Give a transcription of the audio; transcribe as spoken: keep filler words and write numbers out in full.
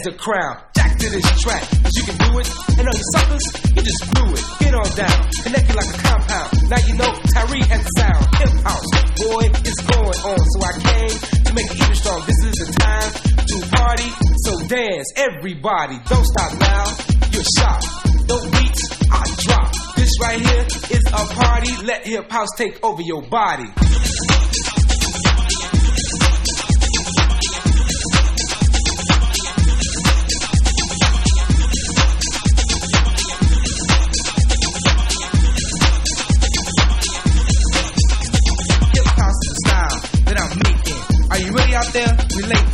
the crown. Jack to this track, cause you can do it. And all you suckers, you just blew it. Get on down, connected like a compound. Now you know Tyree has the sound. Hip house, boy, it's going on. So I came to make it even strong. This is the time to party. So dance, everybody. Don't stop now, you're shocked. No beats, I drop. This right here is a party. Let hip house take over your body. Hip house is the style that I'm making. Are you ready out there? Relate.